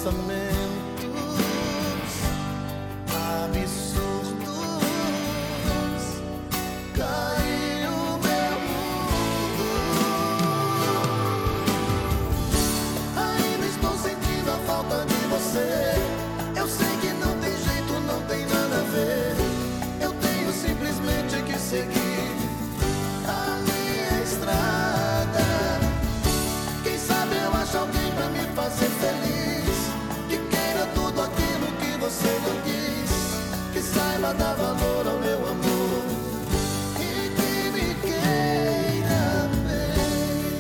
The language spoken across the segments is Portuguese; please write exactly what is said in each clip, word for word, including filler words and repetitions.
pensamentos absurdos, caiu meu mundo. Ainda estou sentindo a falta de você. Eu sei que não tem jeito, não tem nada a ver. Eu tenho simplesmente que seguir a minha estrada. Quem sabe eu acho alguém pra me fazer feliz, que queira tudo aquilo que você não quis, que saiba dar valor ao meu amor e que me queira bem.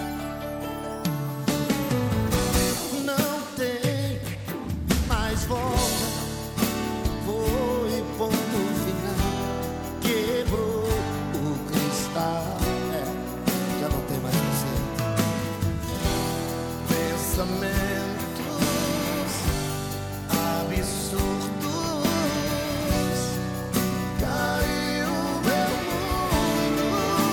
Não tem mais volta, foi ponto final, quebrou o cristal, é, já não tem mais você. Pensamentos absurdos, caiu meu mundo.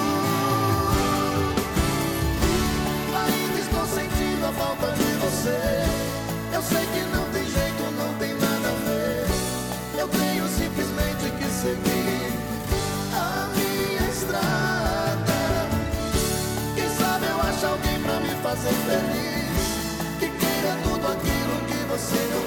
Ainda estou sentindo a falta de você. Eu sei que não tem jeito, não tem nada a ver. Eu tenho simplesmente que seguir a minha estrada. Quem sabe eu acho alguém pra me fazer feliz, que queira tudo aquilo que você não